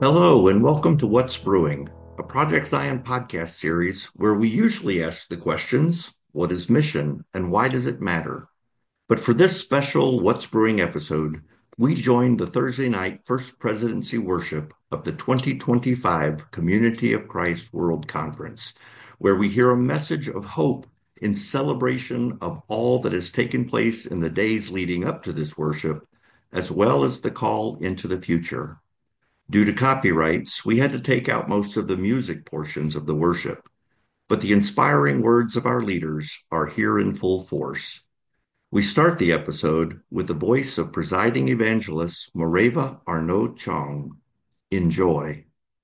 Hello, and welcome to What's Brewing, a Project Zion podcast series where we usually ask the questions, what is mission and why does it matter? But for this special What's Brewing episode, we join the Thursday night First Presidency worship of the 2025 Community of Christ World Conference, where we hear a message of hope in celebration of all that has taken place in the days leading up to this worship, as well as the call into the future. Due to copyrights, we had to take out most of the music portions of the worship, but the inspiring words of our leaders are here in full force. We start the episode with the voice of presiding evangelist Moreva Arnaud Chong. Enjoy.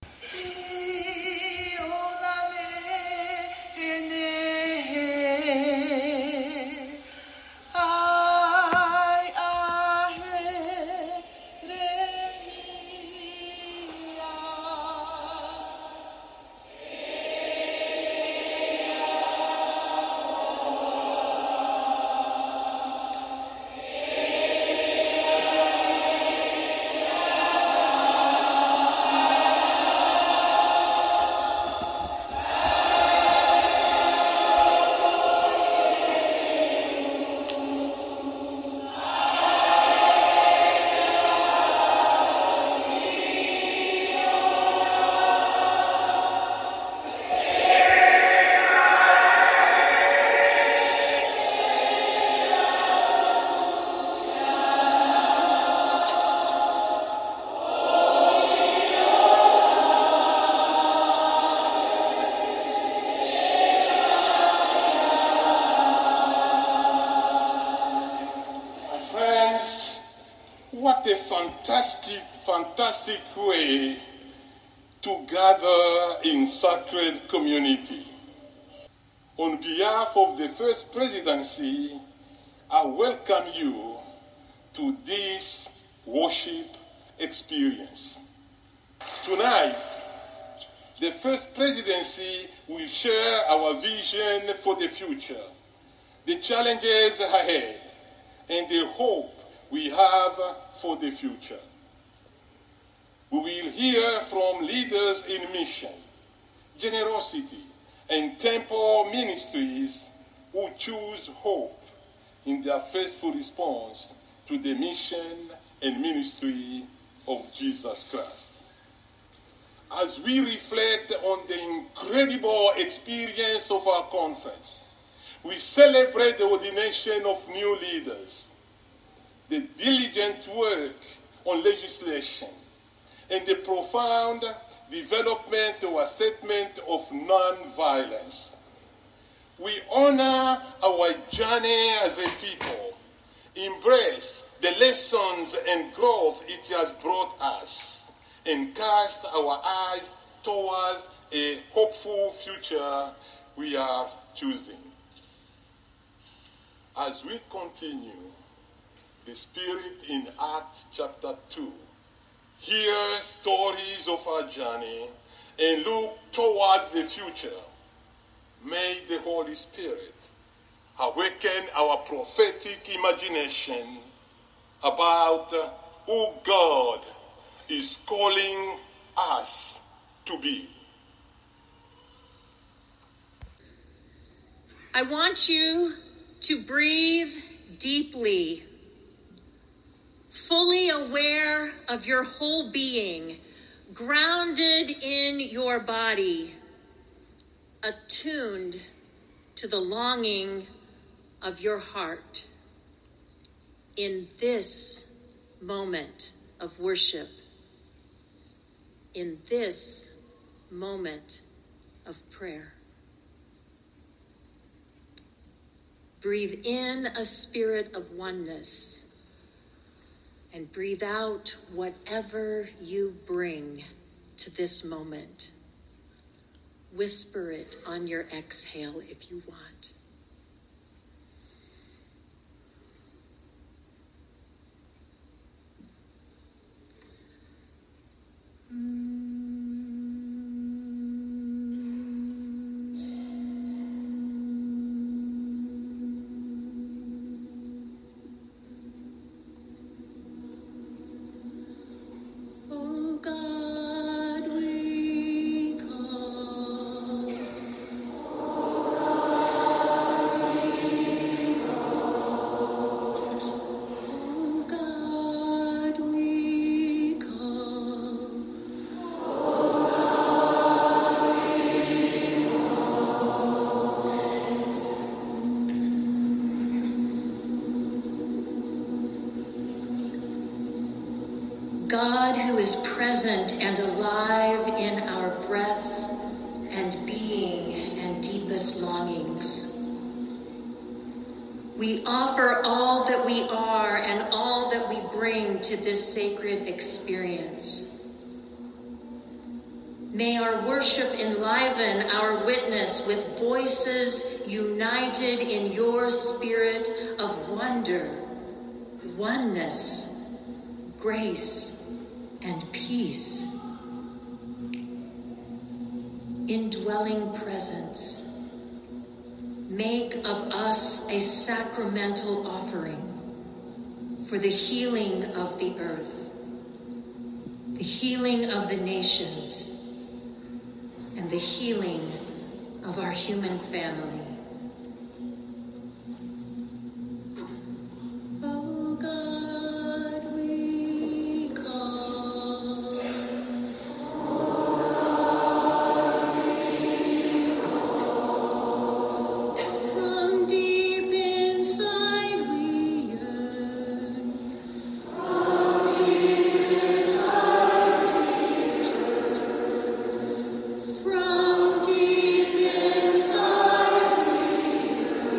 What a fantastic way to gather in sacred community. On behalf of the First Presidency, I welcome you to this worship experience. Tonight, the First Presidency will share our vision for the future, the challenges ahead, and the hope we have for the future. We will hear from leaders in mission, generosity, and temple ministries who choose hope in their faithful response to the mission and ministry of Jesus Christ. As we reflect on the incredible experience of our conference, we celebrate the ordination of new leaders, the diligent work on legislation, and the profound development or assessment of non-violence. We honor our journey as a people, embrace the lessons and growth it has brought us, and cast our eyes towards a hopeful future we are choosing. As we continue the Spirit in Acts chapter 2, hear stories of our journey and look towards the future. May the Holy Spirit awaken our prophetic imagination about who God is calling us to be. I want you to breathe deeply, fully aware of your whole being, grounded in your body, attuned to the longing of your heart. In this moment of worship, in this moment of prayer. Breathe in a spirit of oneness and breathe out whatever you bring to this moment. Whisper it on your exhale if you want. Oh God. present and alive in our breath and being and deepest longings. We offer all that we are and all that we bring to this sacred experience. May our worship enliven our witness with voices united in your spirit of wonder, oneness, grace, and peace. Indwelling presence, make of us a sacramental offering for the healing of the earth, the healing of the nations, and the healing of our human family. Oh God, we call. From deep inside we yearn. From deep inside we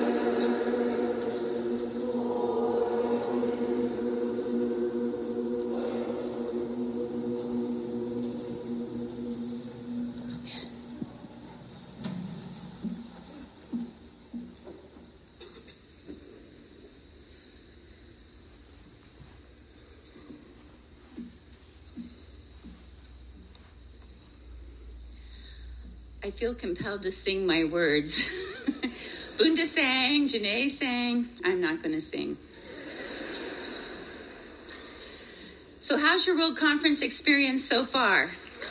I feel compelled to sing my words. Bunda sang, Janae sang. I'm not going to sing. So how's your World Conference experience so far?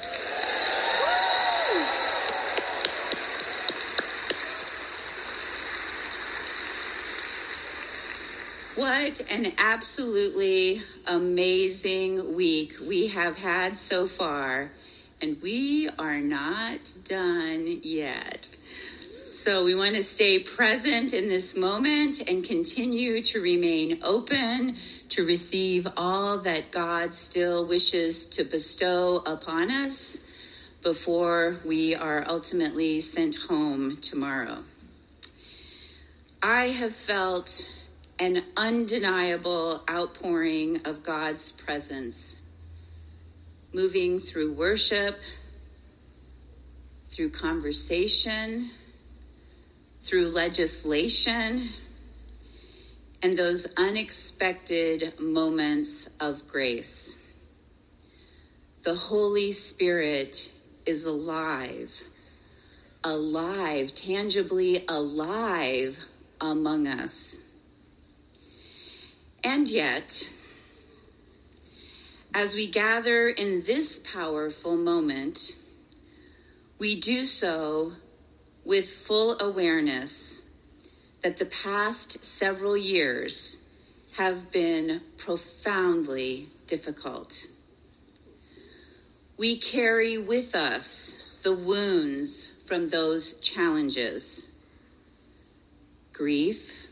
What an absolutely amazing week we have had so far. And we are not done yet. So we want to stay present in this moment and continue to remain open to receive all that God still wishes to bestow upon us before we are ultimately sent home tomorrow. I have felt an undeniable outpouring of God's presence, moving through worship, through conversation, through legislation, and those unexpected moments of grace. The Holy Spirit is alive, tangibly alive among us. And yet, as we gather in this powerful moment, we do so with full awareness that the past several years have been profoundly difficult. We carry with us the wounds from those challenges: grief,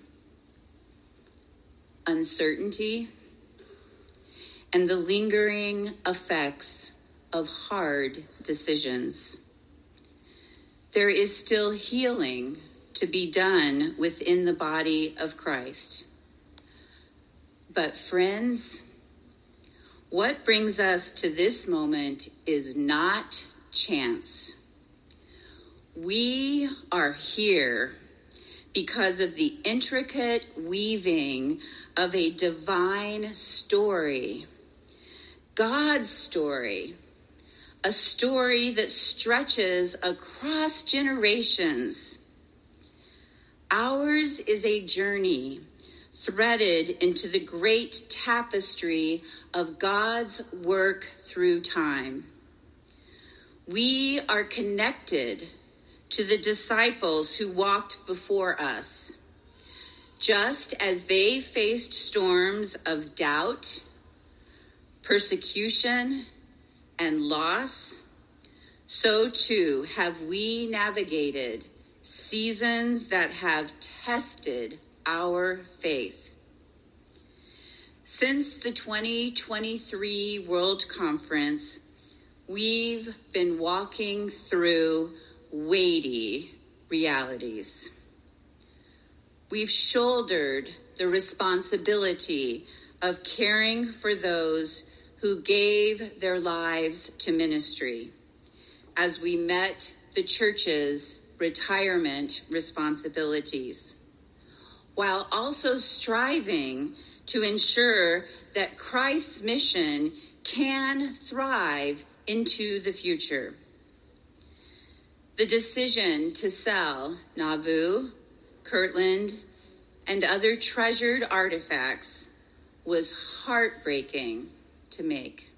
uncertainty, and the lingering effects of hard decisions. There is still healing to be done within the body of Christ. But friends, what brings us to this moment is not chance. We are here because of the intricate weaving of a divine story, God's story, a story that stretches across generations. Ours is a journey threaded into the great tapestry of God's work through time. We are connected to the disciples who walked before us. Just as they faced storms of doubt, persecution, and loss, so too have we navigated seasons that have tested our faith. Since the 2023 World Conference, we've been walking through weighty realities. We've shouldered the responsibility of caring for those who gave their lives to ministry as we met the church's retirement responsibilities, while also striving to ensure that Christ's mission can thrive into the future. The decision to sell Nauvoo, Kirtland, and other treasured artifacts was heartbreaking to make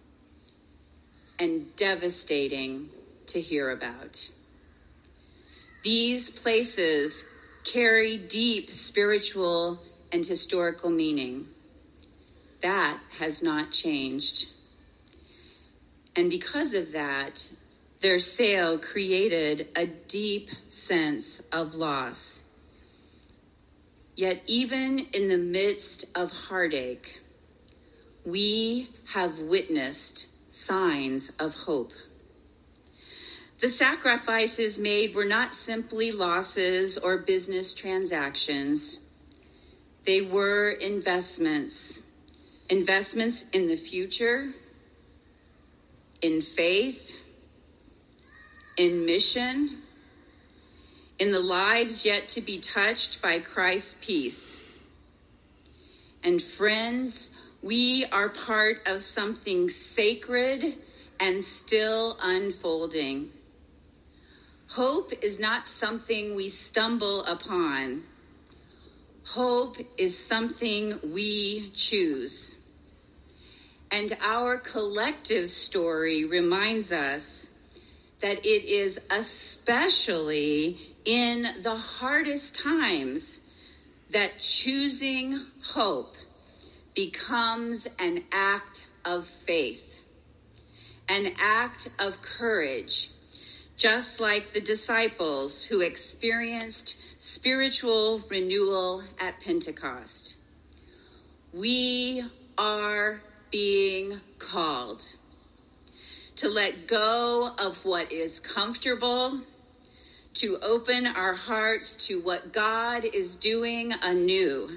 and devastating to hear about. These places carry deep spiritual and historical meaning. That has not changed. And because of that, their sale created a deep sense of loss. Yet even in the midst of heartache, we have witnessed signs of hope. The sacrifices made were not simply losses or business transactions. They were investments in the future, in faith, in mission, in the lives yet to be touched by Christ's peace. And friends, we are part of something sacred and still unfolding. Hope is not something we stumble upon. Hope is something we choose. And our collective story reminds us that it is especially in the hardest times that choosing hope becomes an act of faith, an act of courage, just like the disciples who experienced spiritual renewal at Pentecost. We are being called to let go of what is comfortable, to open our hearts to what God is doing anew.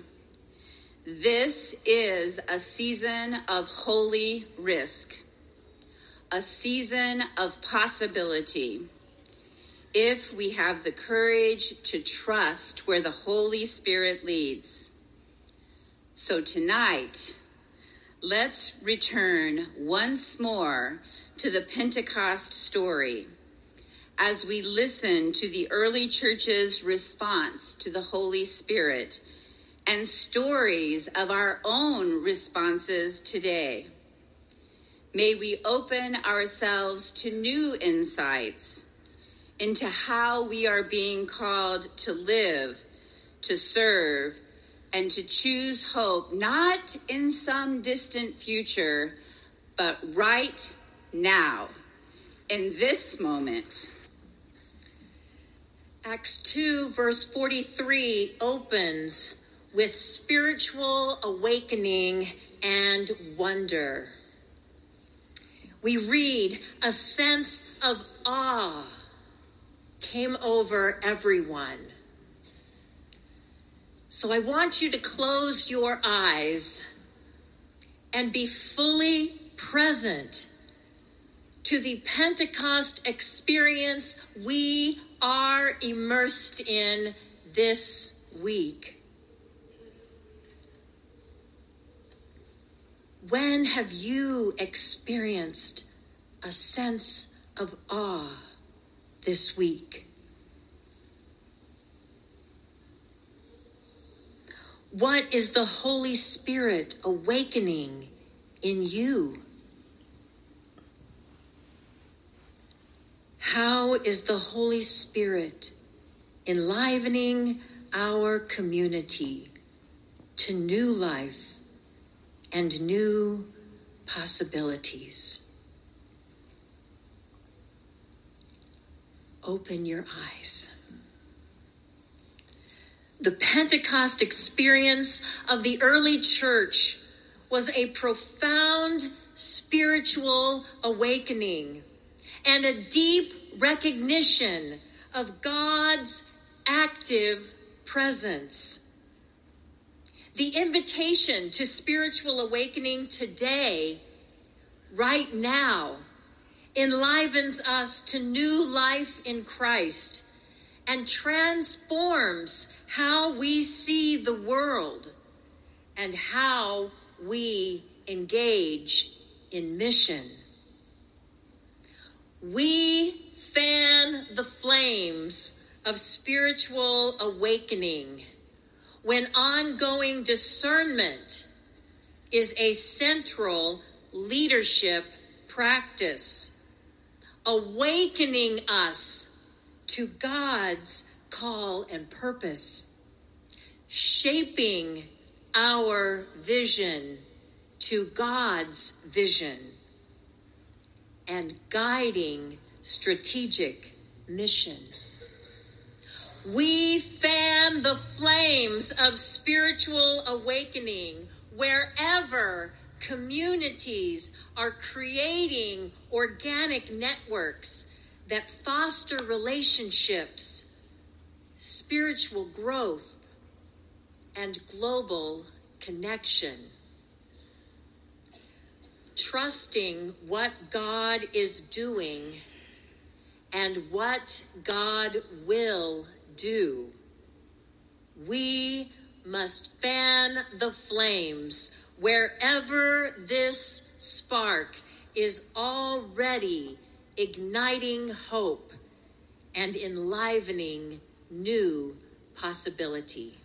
This is a season of holy risk, a season of possibility, if we have the courage to trust where the Holy Spirit leads. So tonight, let's return once more to the Pentecost story as we listen to the early church's response to the Holy Spirit and stories of our own responses today. May we open ourselves to new insights into how we are being called to live, to serve, and to choose hope, not in some distant future, but right now, in this moment. Acts 2, verse 43 opens with spiritual awakening and wonder. We read, a sense of awe came over everyone. So I want you to close your eyes and be fully present to the Pentecost experience we are immersed in this week. When have you experienced a sense of awe this week? What is the Holy Spirit awakening in you? How is the Holy Spirit enlivening our community to new life and new possibilities? Open your eyes. The Pentecost experience of the early church was a profound spiritual awakening and a deep recognition of God's active presence. The invitation to spiritual awakening today, right now, enlivens us to new life in Christ and transforms how we see the world and how we engage in mission. We fan the flames of spiritual awakening when ongoing discernment is a central leadership practice, awakening us to God's call and purpose, shaping our vision to God's vision, and guiding strategic mission. We fan the flames of spiritual awakening wherever communities are creating organic networks that foster relationships, spiritual growth, and global connection. Trusting what God is doing and what God will do, we must fan the flames wherever this spark is already igniting hope and enlivening new possibility.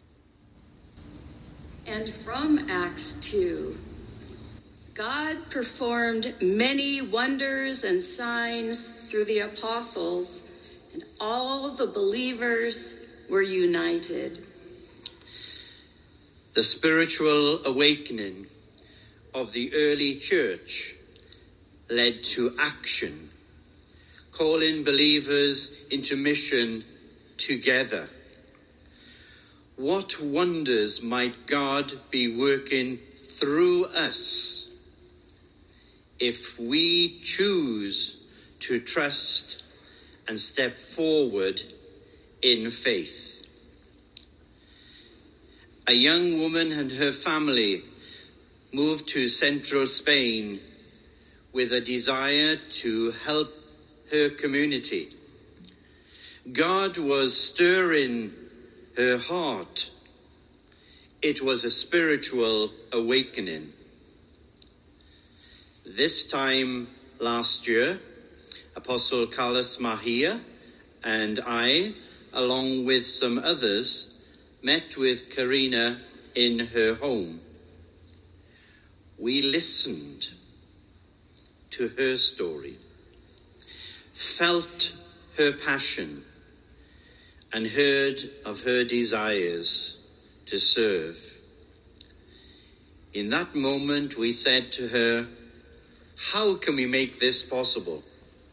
And from Acts 2, God performed many wonders and signs through the apostles, and all the believers were united. The spiritual awakening of the early church led to action, calling believers into mission together. What wonders might God be working through us if we choose to trust and step forward in faith? A young woman and her family moved to central Spain with a desire to help her community. God was stirring her heart. It was a spiritual awakening. This time last year, Apostle Carlos Mejia and I, along with some others, met with Karina in her home. We listened to her story, felt her passion, and heard of her desires to serve. In that moment, we said to her, "How can we make this possible?"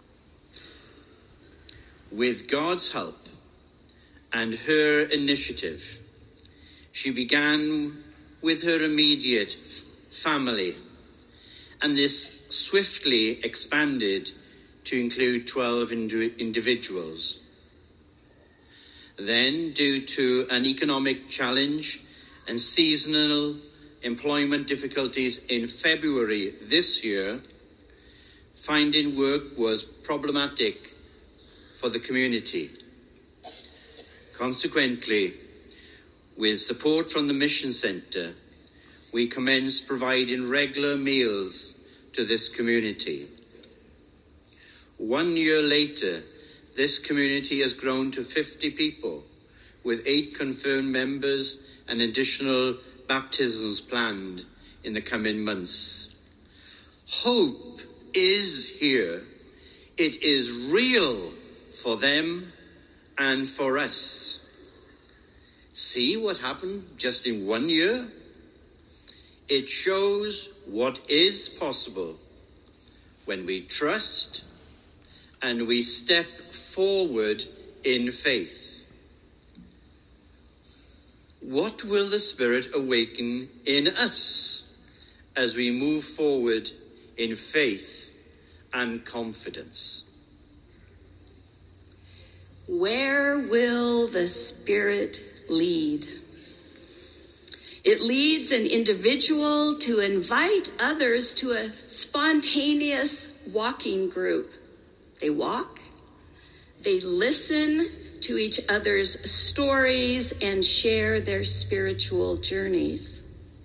With God's help and her initiative, she began with her immediate family, and this swiftly expanded to include 12 individuals. Then, due to an economic challenge and seasonal employment difficulties in February this year, finding work was problematic for the community. Consequently, with support from the Mission Center, we commenced providing regular meals to this community. 1 year later, this community has grown to 50 people, with 8 confirmed members and additional baptisms planned in the coming months. Hope is here. It is real for them and for us. See what happened just in 1 year? It shows what is possible when we trust and we step forward in faith. What will the Spirit awaken in us as we move forward in faith and confidence. Where will the Spirit lead? It leads an individual to invite others to a spontaneous walking group. They walk, they listen to each other's stories and share their spiritual journeys.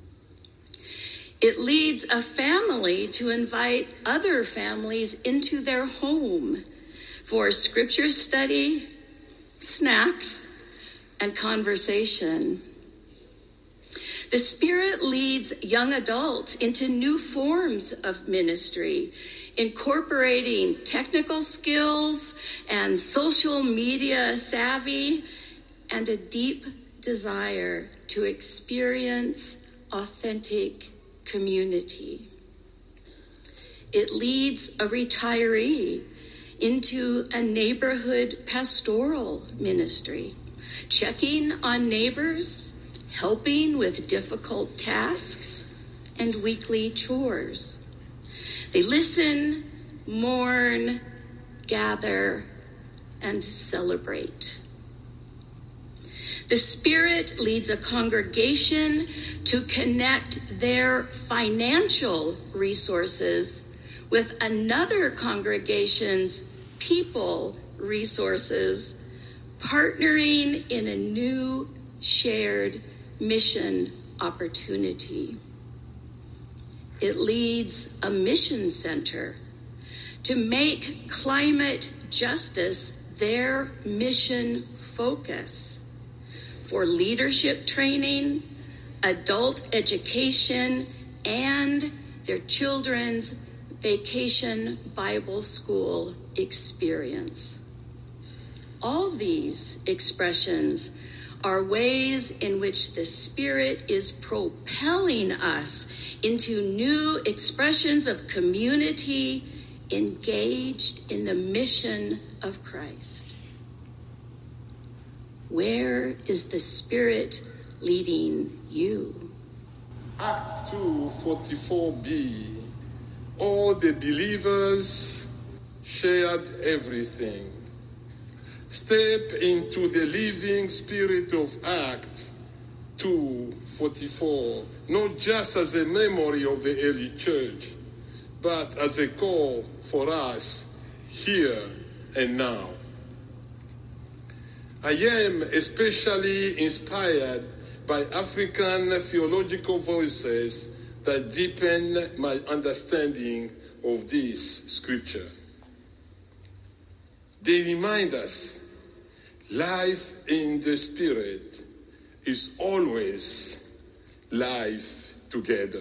It leads a family to invite other families into their home for scripture study, snacks, and conversation. The Spirit leads young adults into new forms of ministry, incorporating technical skills and social media savvy, and a deep desire to experience authentic community. It leads a retiree into a neighborhood pastoral ministry, checking on neighbors, helping with difficult tasks and weekly chores. They listen, mourn, gather, and celebrate. The Spirit leads a congregation to connect their financial resources with another congregation's people resources, partnering in a new shared mission opportunity. It leads a mission center to make climate justice their mission focus for leadership training, adult education, and their children's vacation Bible school experience. All these expressions are ways in which the Spirit is propelling us into new expressions of community engaged in the mission of Christ. Where is the Spirit leading you? Act 2:44b. All the believers shared everything. Step into the living spirit of Act 2:44, not just as a memory of the early church, but as a call for us here and now. I am especially inspired by African theological voices that deepen my understanding of this scripture. They remind us life in the Spirit is always life together.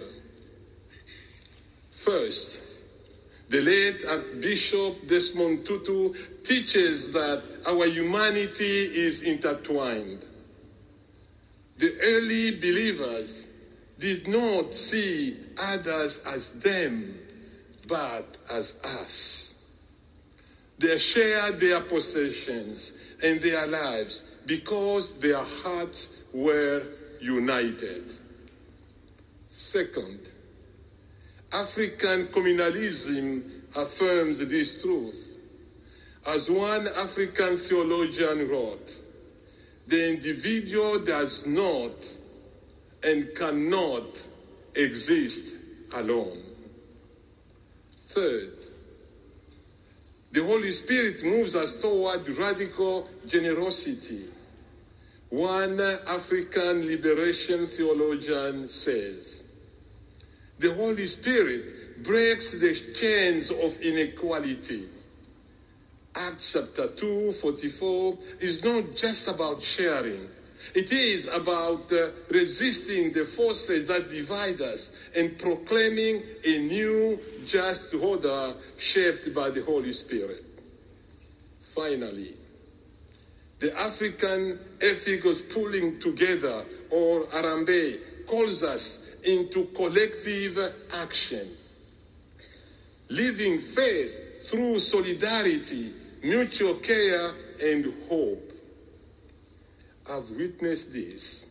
First, the late Archbishop Desmond Tutu teaches that our humanity is intertwined. The early believers did not see others as them, but as us. They shared their possessions and their lives because their hearts were united. Second, African communalism affirms this truth. As one African theologian wrote, the individual does not and cannot exist alone. Third, the Holy Spirit moves us toward radical generosity. One African liberation theologian says, the Holy Spirit breaks the chains of inequality. Acts chapter 2:44 is not just about sharing. It is about resisting the forces that divide us and proclaiming a new just order shaped by the Holy Spirit. Finally, the African ethic of pulling together, or Arambe, calls us into collective action. Living faith through solidarity, mutual care, and hope. I've witnessed this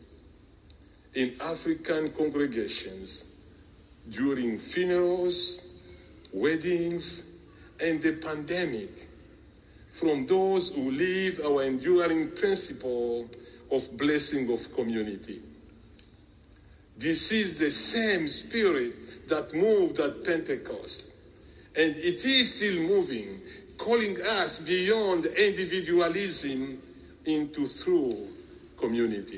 in African congregations during funerals, weddings, and the pandemic from those who live our enduring principle of blessing of community. This is the same spirit that moved at Pentecost, and it is still moving, calling us beyond individualism into true community.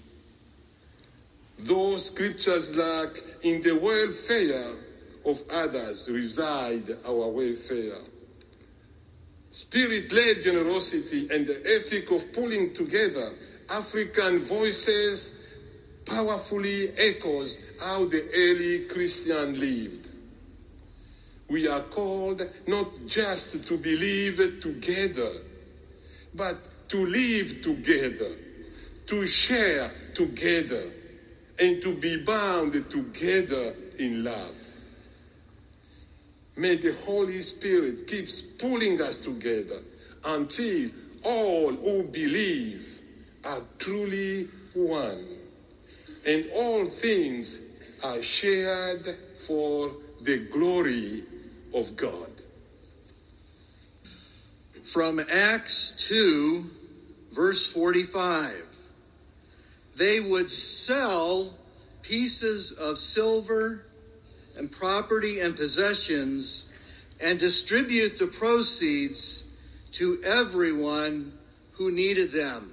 Those scriptures like, in the welfare of others reside our welfare. Spirit-led generosity and the ethic of pulling together African voices powerfully echoes how the early Christian lived. We are called not just to believe together, but to live together, to share together, and to be bound together in love. May the Holy Spirit keep pulling us together until all who believe are truly one, and all things are shared for the glory of God. From Acts 2, verse 45. They would sell pieces of silver and property and possessions and distribute the proceeds to everyone who needed them.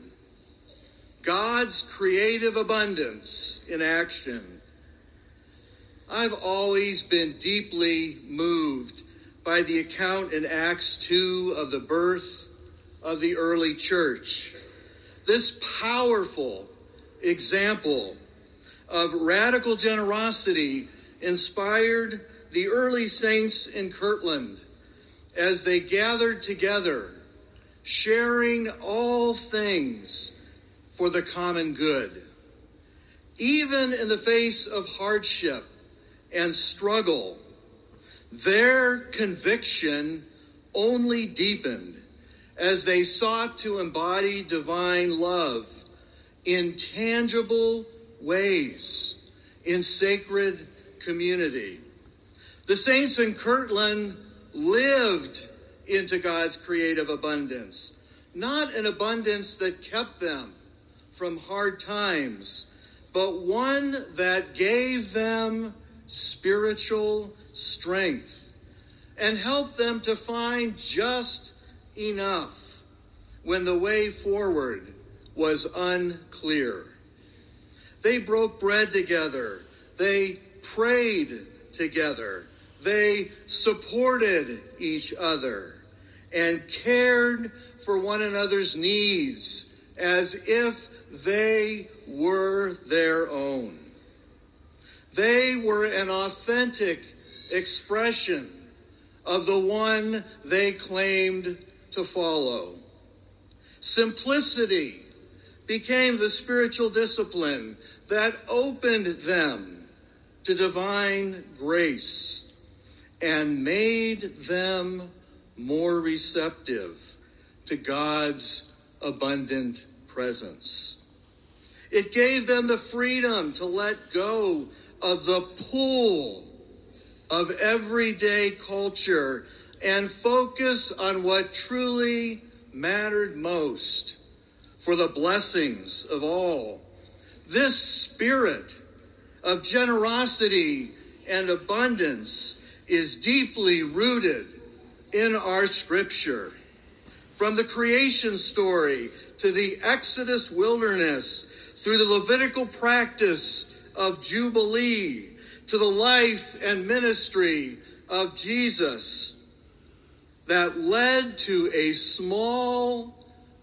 God's creative abundance in action. I've always been deeply moved by the account in Acts 2 of the birth of the early church. This powerful example of radical generosity inspired the early saints in Kirtland as they gathered together, sharing all things for the common good. Even in the face of hardship and struggle, their conviction only deepened as they sought to embody divine love in tangible ways in sacred community. The saints in Kirtland lived into God's creative abundance, not an abundance that kept them from hard times, but one that gave them spiritual strength and helped them to find just enough when the way forward was unclear. They broke bread together. They prayed together. They supported each other and cared for one another's needs as if they were their own. They were an authentic expression of the one they claimed to follow. Simplicity became the spiritual discipline that opened them to divine grace and made them more receptive to God's abundant presence. It gave them the freedom to let go of the pull of everyday culture and focus on what truly mattered most for the blessings of all. This spirit of generosity and abundance is deeply rooted in our scripture. From the creation story to the Exodus wilderness, through the Levitical practice of Jubilee, to the life and ministry of Jesus, that led to a small,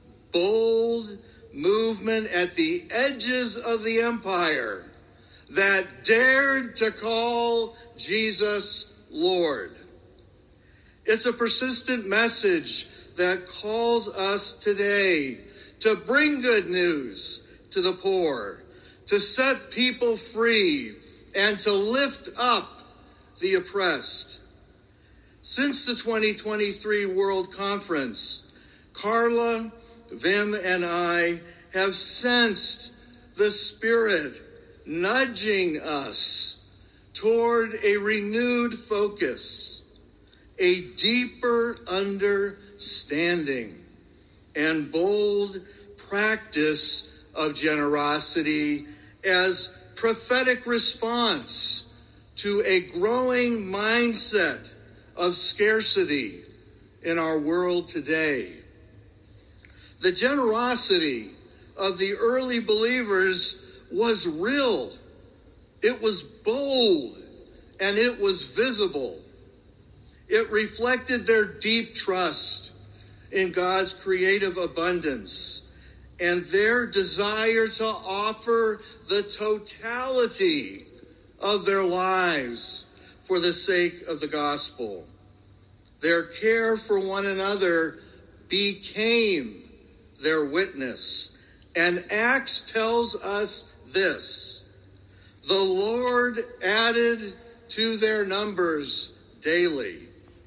bold movement at the edges of the empire that dared to call Jesus Lord. It's a persistent message that calls us today to bring good news to the poor, to set people free, and to lift up the oppressed. Since the 2023 World Conference, Carla, Vim, and I have sensed the Spirit nudging us toward a renewed focus a deeper understanding and bold practice of generosity as prophetic response to a growing mindset of scarcity in our world today. The generosity of the early believers was real, it was bold, and it was visible. It reflected their deep trust in God's creative abundance and their desire to offer the totality of their lives for the sake of the gospel. Their care for one another became their witness. And Acts tells us this: the Lord added to their numbers daily.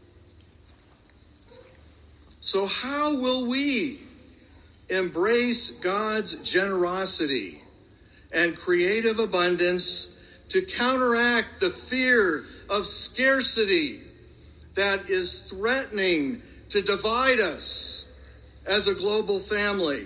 So how will we embrace God's generosity and creative abundance to counteract the fear of scarcity that is threatening to divide us as a global family?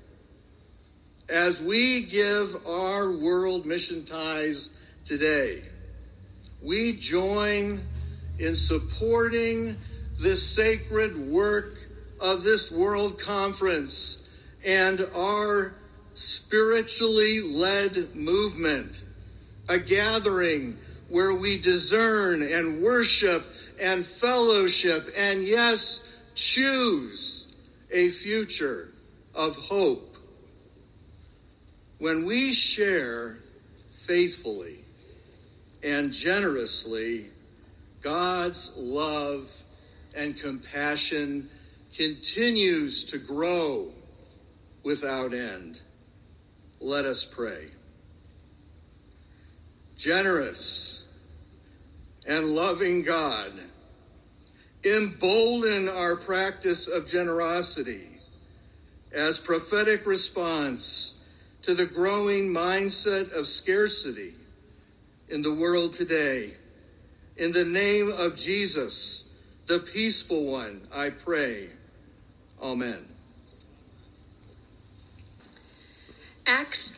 As we give our world mission ties today, we join in supporting this sacred work of this World Conference and our spiritually led movement, a gathering where we discern and worship and fellowship and, yes, choose a future of hope. When we share faithfully and generously, God's love and compassion continues to grow without end. Let us pray. Generous and loving God, embolden our practice of generosity as prophetic response to the growing mindset of scarcity in the world today. In the name of Jesus, the peaceful one, I pray. Amen. Acts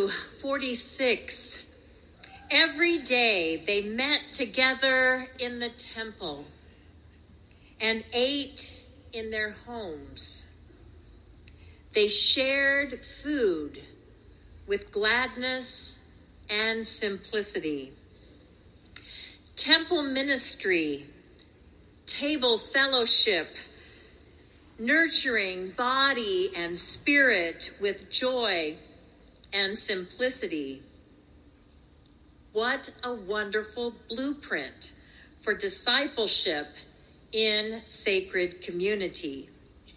2:46. Every day they met together in the temple and ate in their homes. They shared food with gladness and simplicity. Temple ministry, table fellowship, nurturing body and spirit with joy and simplicity. What a wonderful blueprint for discipleship in sacred community.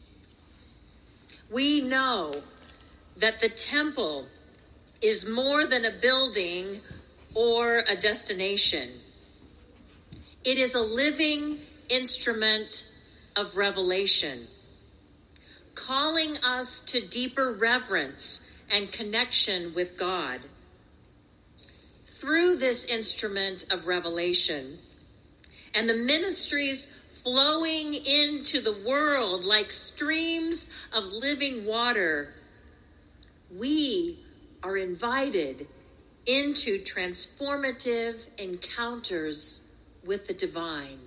We know that the temple is more than a building or a destination. It is a living instrument of revelation, calling us to deeper reverence and connection with God. Through this instrument of revelation and the ministries flowing into the world like streams of living water, we are invited into transformative encounters with the divine.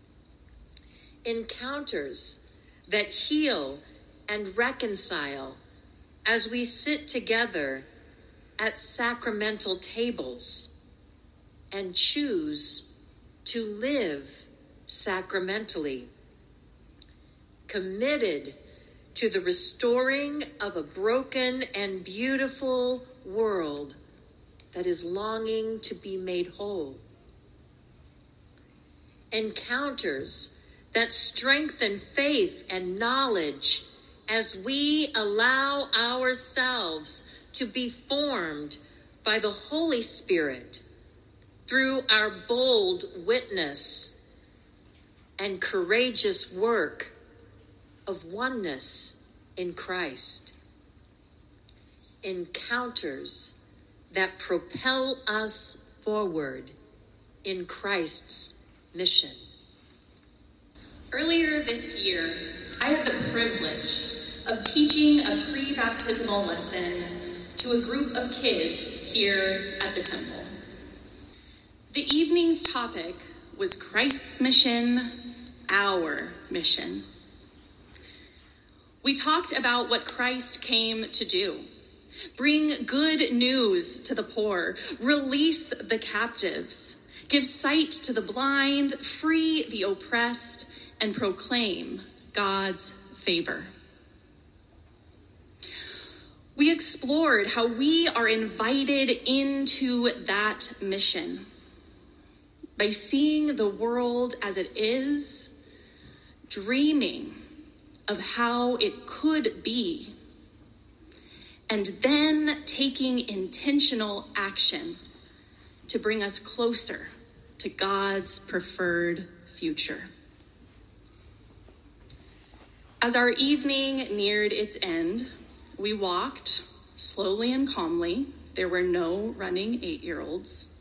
Encounters that heal and reconcile as we sit together at sacramental tables and choose to live sacramentally, committed to the restoring of a broken and beautiful world that is longing to be made whole. Encounters that strengthen faith and knowledge as we allow ourselves to be formed by the Holy Spirit through our bold witness and courageous work of oneness in Christ. Encounters that propel us forward in Christ's mission. Earlier this year, I had the privilege of teaching a pre-baptismal lesson to a group of kids here at the temple. The evening's topic was Christ's mission, our mission. We talked about what Christ came to do. Bring good news to the poor, release the captives, give sight to the blind, free the oppressed, and proclaim God's favor. We explored how we are invited into that mission by seeing the world as it is, dreaming of how it could be, and then taking intentional action to bring us closer to God's preferred future. As our evening neared its end, we walked slowly and calmly. There were no running 8-year-olds.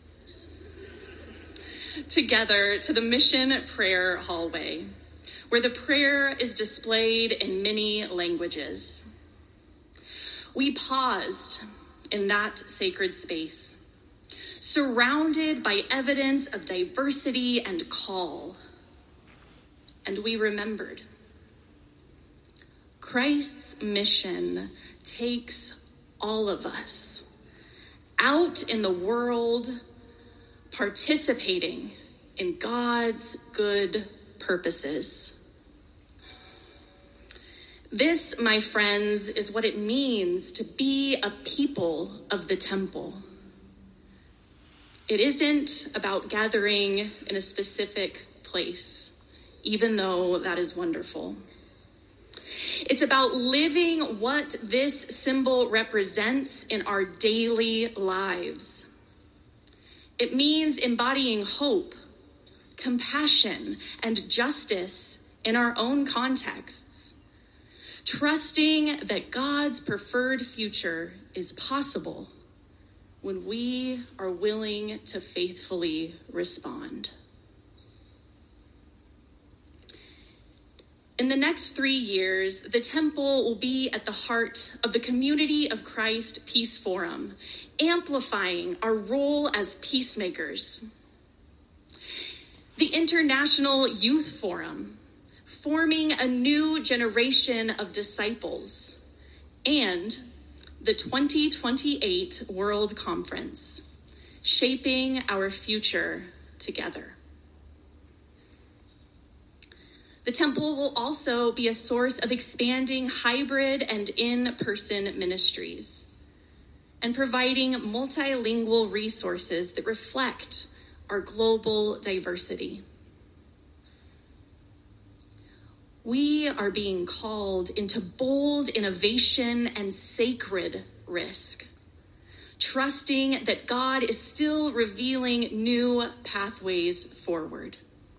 Together to the mission prayer hallway, where the prayer is displayed in many languages. We paused in that sacred space, surrounded by evidence of diversity and call. And we remembered. Christ's mission takes all of us out in the world, participating in God's good purposes. This, my friends, is what it means to be a people of the temple. It isn't about gathering in a specific place, even though that is wonderful. It's about living what this symbol represents in our daily lives. It means embodying hope, compassion, and justice in our own contexts, trusting that God's preferred future is possible when we are willing to faithfully respond. In the next 3 years, the temple will be at the heart of the Community of Christ Peace Forum, amplifying our role as peacemakers. The International Youth Forum, forming a new generation of disciples, and the 2028 World Conference, shaping our future together. The temple will also be a source of expanding hybrid and in-person ministries and providing multilingual resources that reflect our global diversity. We are being called into bold innovation and sacred risk, trusting that God is still revealing new pathways forward.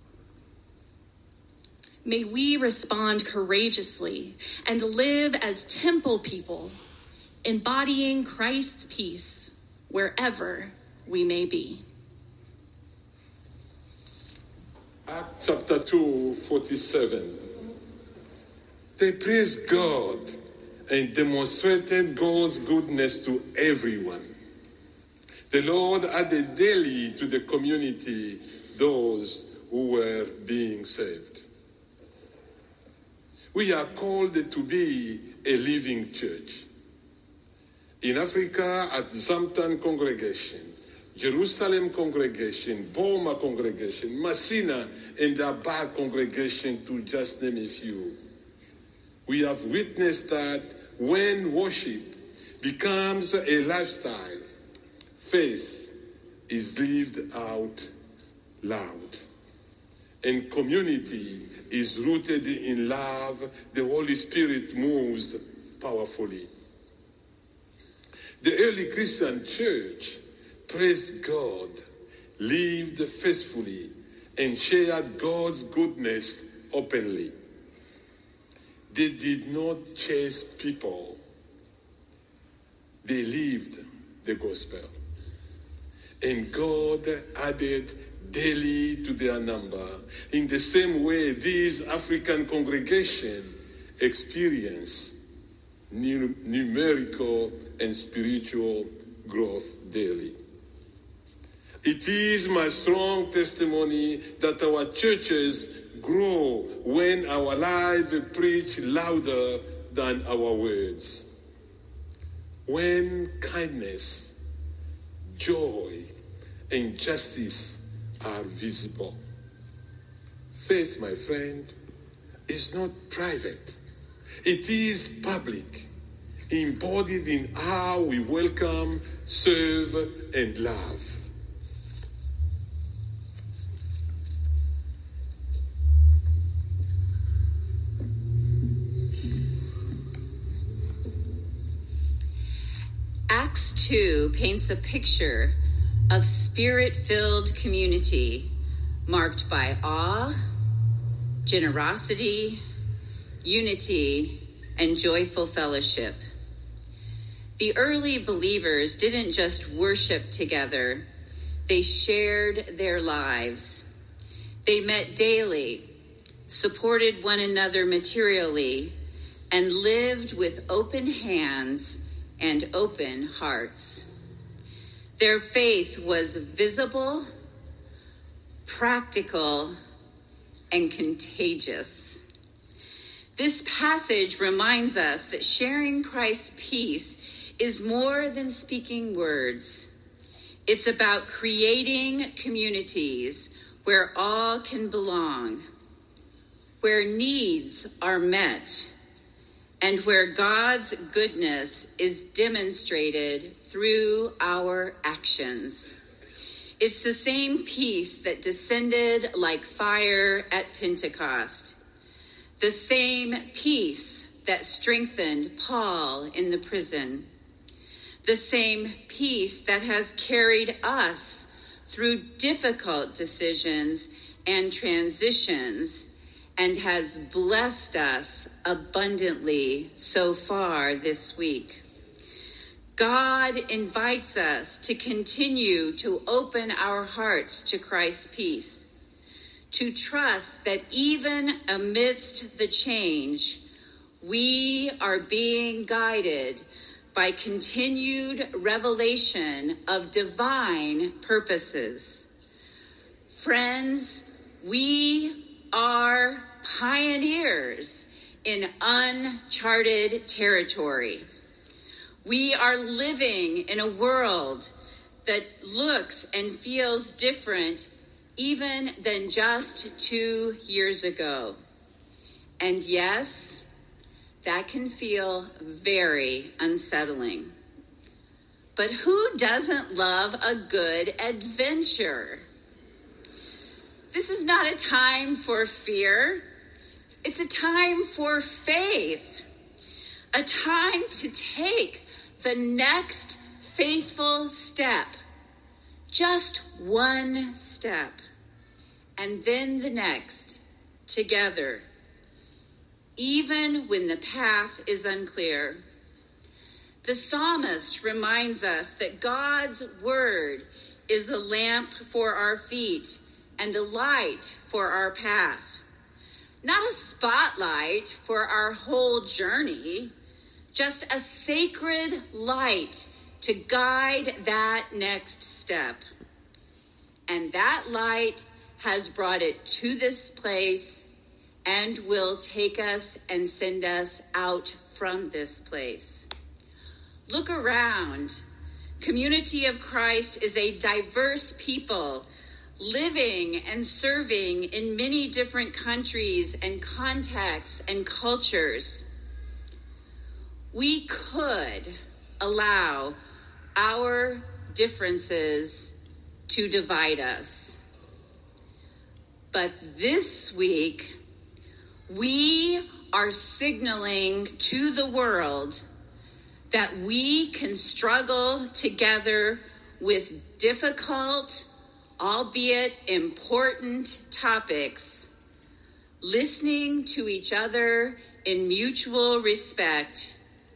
May we respond courageously and live as temple people, embodying Christ's peace wherever we may be. Acts chapter 2, 47. They praised God and demonstrated God's goodness to everyone. The Lord added daily to the community those who were being saved. We are called to be a living church. In Africa, at Zampton Congregation, Jerusalem Congregation, Boma Congregation, Masina and Abad Congregation, to just name a few. We have witnessed that when worship becomes a lifestyle, faith is lived out loud, and community is rooted in love. The Holy Spirit moves powerfully. The early Christian church praised God, lived faithfully, and shared God's goodness openly. They did not chase people. They lived the gospel. And God added daily to their number. In the same way, these African congregations experience numerical and spiritual growth daily. It is my strong testimony that our churches grow when our lives preach louder than our words. When kindness, joy, and justice are visible. Faith, my friend, is not private. It is public, embodied in how we welcome, serve, and love. Acts 2 paints a picture of spirit-filled community marked by awe, generosity, unity, and joyful fellowship. The early believers didn't just worship together, they shared their lives. They met daily, supported one another materially, and lived with open hands and open hearts. Their faith was visible, practical, and contagious. This passage reminds us that sharing Christ's peace is more than speaking words. It's about creating communities where all can belong, where needs are met, and where God's goodness is demonstrated through our actions. It's the same peace that descended like fire at Pentecost, the same peace that strengthened Paul in the prison, the same peace that has carried us through difficult decisions and transitions and has blessed us abundantly so far this week. God invites us to continue to open our hearts to Christ's peace, to trust that even amidst the change, we are being guided by continued revelation of divine purposes. Friends, we are pioneers in uncharted territory. We are living in a world that looks and feels different even than just 2 years ago. And yes, that can feel very unsettling. But who doesn't love a good adventure? This is not a time for fear. It's a time for faith. A time to take the next faithful step. Just one step. And then the next, together. Even when the path is unclear. The psalmist reminds us that God's word is a lamp for our feet and a light for our path. Not a spotlight for our whole journey, just a sacred light to guide that next step. And that light has brought it to this place and will take us and send us out from this place. Look around. Community of Christ is a diverse people living and serving in many different countries and contexts and cultures. We could allow our differences to divide us. But this week, we are signaling to the world that we can struggle together with difficult, albeit important topics, listening to each other in mutual respect,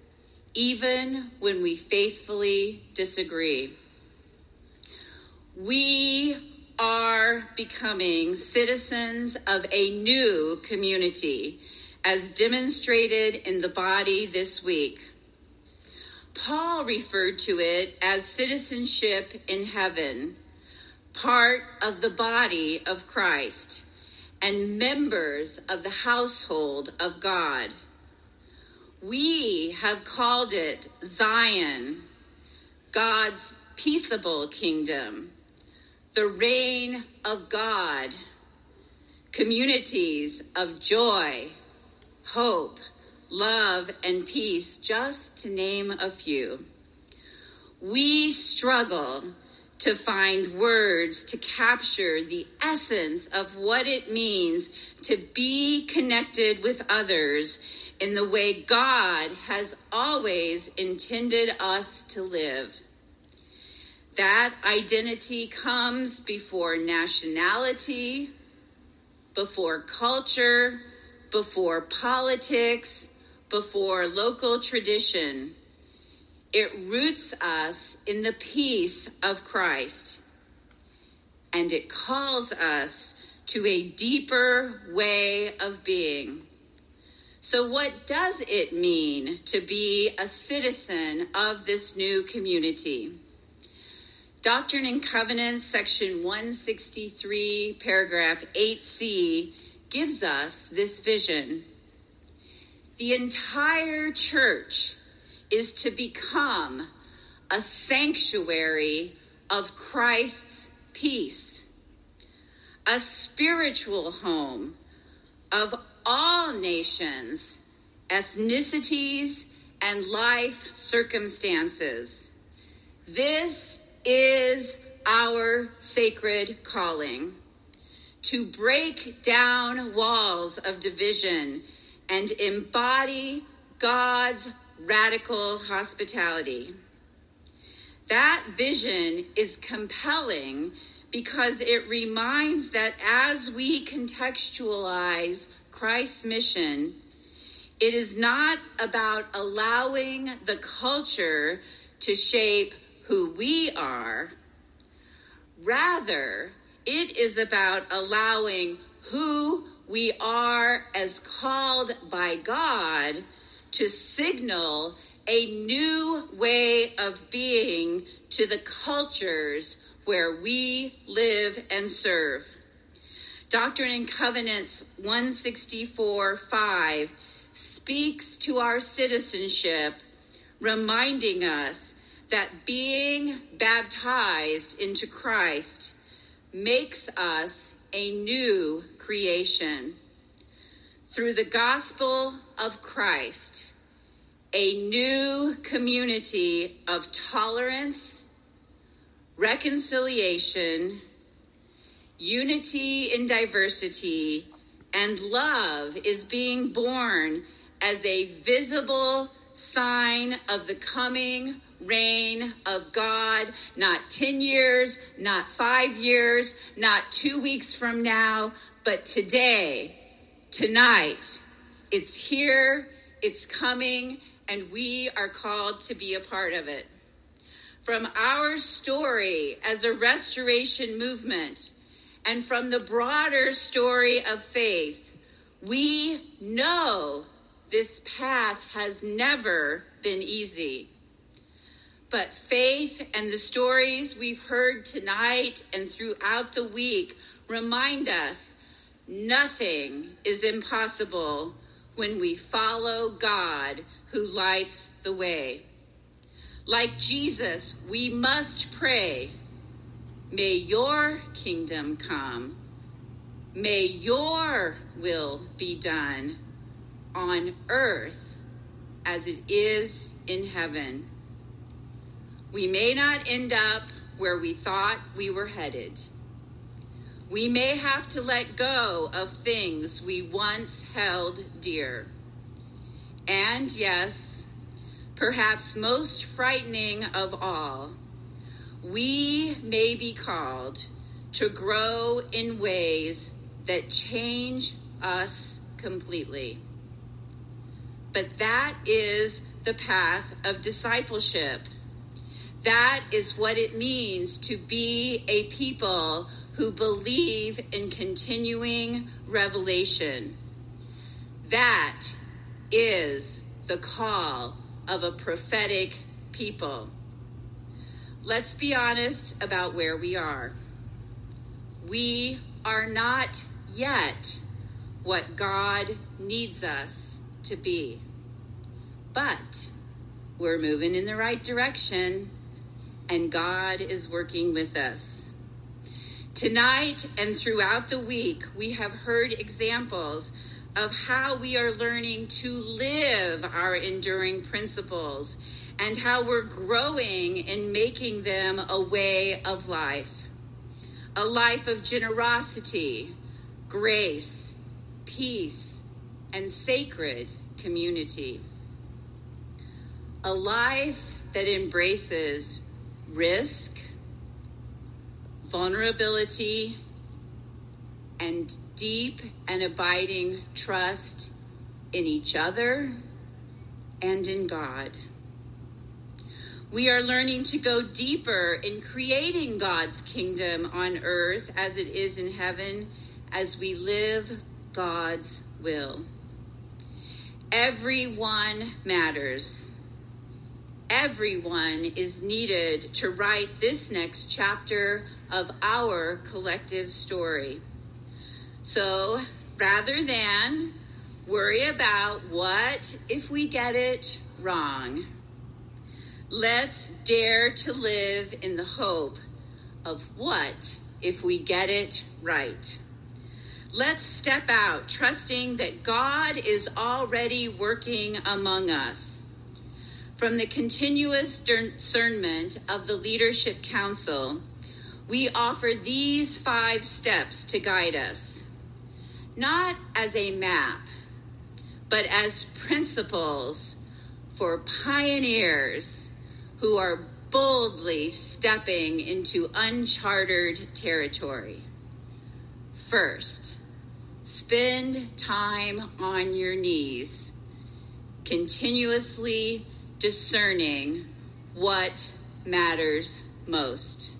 even when we faithfully disagree. We are becoming citizens of a new community, as demonstrated in the body this week. Paul referred to it as citizenship in heaven, part of the body of Christ, and members of the household of God. We have called it Zion, God's peaceable kingdom, the reign of God, communities of joy, hope, love, and peace, just to name a few. We struggle to find words to capture the essence of what it means to be connected with others in the way God has always intended us to live. That identity comes before nationality, before culture, before politics, before local tradition. It roots us in the peace of Christ, and it calls us to a deeper way of being. So what does it mean to be a citizen of this new community? Doctrine and Covenants, section 163, paragraph 8c, gives us this vision. The entire church is to become a sanctuary of Christ's peace, a spiritual home of all nations, ethnicities, and life circumstances. This is our sacred calling, to break down walls of division and embody God's radical hospitality. That vision is compelling because it reminds that as we contextualize Christ's mission, it is not about allowing the culture to shape who we are. Rather, it is about allowing who we are as called by God to signal a new way of being to the cultures where we live and serve. Doctrine and Covenants 164:5 speaks to our citizenship, reminding us that being baptized into Christ makes us a new creation. Through the gospel of Christ, a new community of tolerance, reconciliation, unity in diversity, and love is being born as a visible sign of the coming reign of God, not 10 years, not 5 years, not 2 weeks from now, but today, tonight. It's here, it's coming, and we are called to be a part of it. From our story as a restoration movement, and from the broader story of faith, we know this path has never been easy. But faith and the stories we've heard tonight and throughout the week remind us nothing is impossible when we follow God who lights the way. Like Jesus, we must pray, may your kingdom come, may your will be done on earth as it is in heaven. We may not end up where we thought we were headed. We may have to let go of things we once held dear. And yes, perhaps most frightening of all, we may be called to grow in ways that change us completely. But that is the path of discipleship. That is what it means to be a people who believe in continuing revelation. That is the call of a prophetic people. Let's be honest about where we are. We are not yet what God needs us to be, but we're moving in the right direction, and God is working with us. Tonight and throughout the week, we have heard examples of how we are learning to live our enduring principles and how we're growing in making them a way of life. A life of generosity, grace, peace, and sacred community. A life that embraces risk, vulnerability, and deep and abiding trust in each other and in God. We are learning to go deeper in creating God's kingdom on earth as it is in heaven, as we live God's will. Everyone matters. Everyone is needed to write this next chapter of our collective story. So rather than worry about what if we get it wrong, let's dare to live in the hope of what if we get it right. Let's step out trusting that God is already working among us. From the continuous discernment of the Leadership Council, we offer these 5 steps to guide us, not as a map, but as principles for pioneers who are boldly stepping into uncharted territory. First, spend time on your knees, continuously discerning what matters most.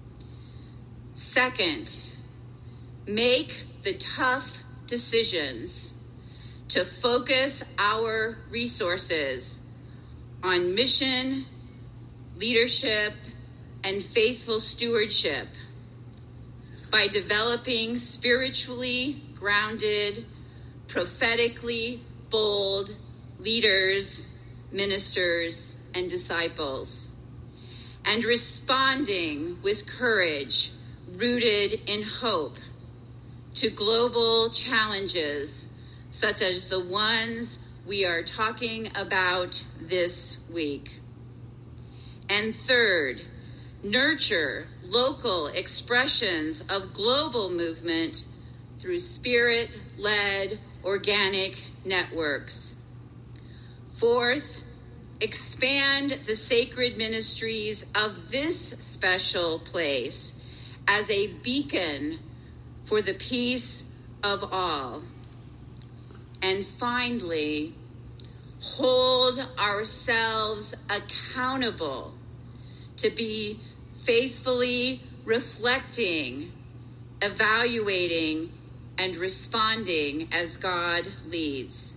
Second, make the tough decisions to focus our resources on mission, leadership, and faithful stewardship by developing spiritually grounded, prophetically bold leaders, ministers, and disciples, and responding with courage rooted in hope to global challenges such as the ones we are talking about this week. And third, nurture local expressions of global movement through spirit-led organic networks. Fourth, expand the sacred ministries of this special place as a beacon for the peace of all. And finally, hold ourselves accountable to be faithfully reflecting, evaluating, and responding as God leads.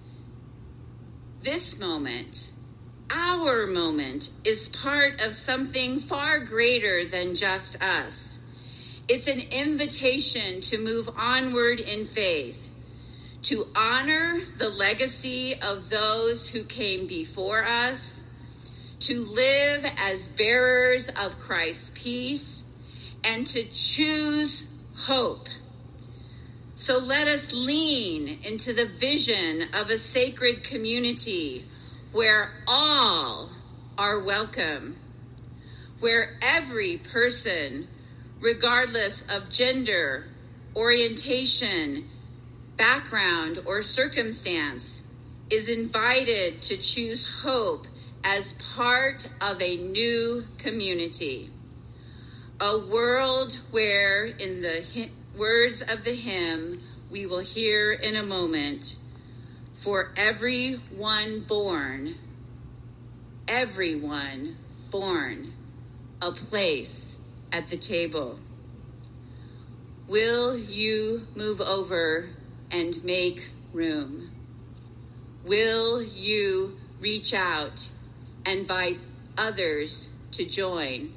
This moment, our moment, is part of something far greater than just us. It's an invitation to move onward in faith, to honor the legacy of those who came before us, to live as bearers of Christ's peace, and to choose hope. So let us lean into the vision of a sacred community where all are welcome, where every person, regardless of gender, orientation, background, or circumstance, is invited to choose hope as part of a new community. A world where, in the words of the hymn we will hear in a moment, for everyone born, a place at the table. Will you move over and make room? Will you reach out and invite others to join?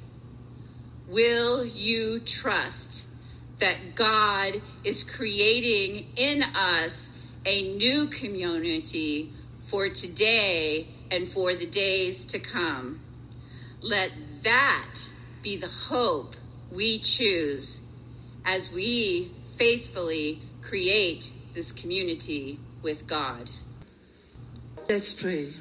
Will you trust that God is creating in us a new community for today and for the days to come? Let that be the hope we choose as we faithfully create this community with God. Let's pray.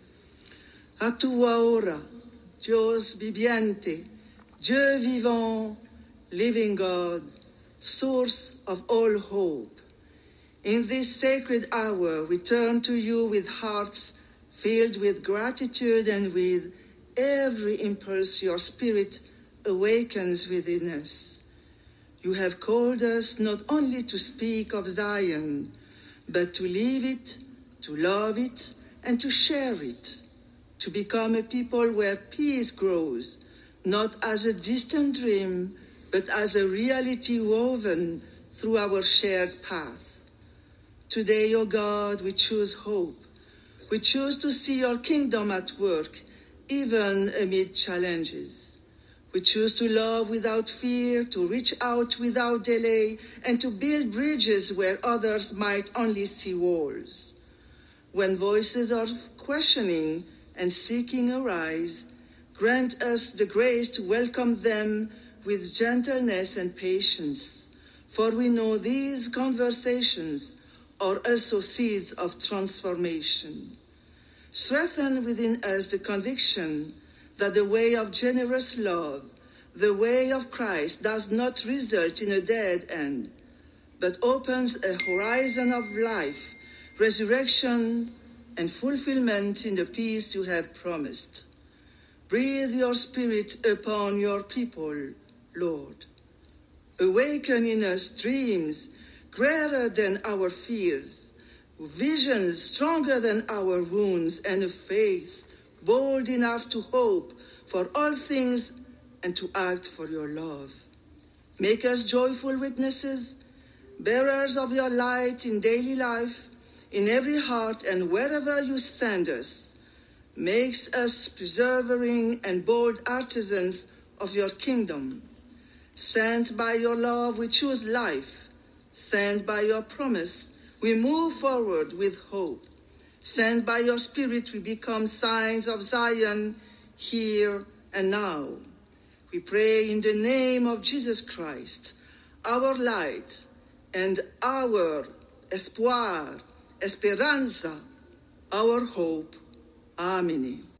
A tua ora, Dios viviente, Dieu vivant, living God, source of all hope. In this sacred hour, we turn to you with hearts filled with gratitude and with every impulse your Spirit awakens within us. You have called us not only to speak of Zion, but to live it, to love it, and to share it, to become a people where peace grows, not as a distant dream, but as a reality woven through our shared path. Today, O God, we choose hope. We choose to see your kingdom at work, even amid challenges. We choose to love without fear, to reach out without delay, and to build bridges where others might only see walls. When voices of questioning and seeking arise, grant us the grace to welcome them with gentleness and patience, for we know these conversations are also seeds of transformation. Strengthen within us the conviction that the way of generous love, the way of Christ, does not result in a dead end, but opens a horizon of life, resurrection, and fulfillment in the peace you have promised. Breathe your Spirit upon your people, Lord. Awaken in us dreams greater than our fears, visions stronger than our wounds, and a faith bold enough to hope for all things and to act for your love. Make us joyful witnesses, bearers of your light in daily life, in every heart and wherever you send us. Makes us persevering and bold artisans of your kingdom. Sent by your love, we choose life. Sent by your promise, we move forward with hope. Sent by your Spirit, we become signs of Zion here and now. We pray in the name of Jesus Christ, our light and our espoir, esperanza, our hope. Amen.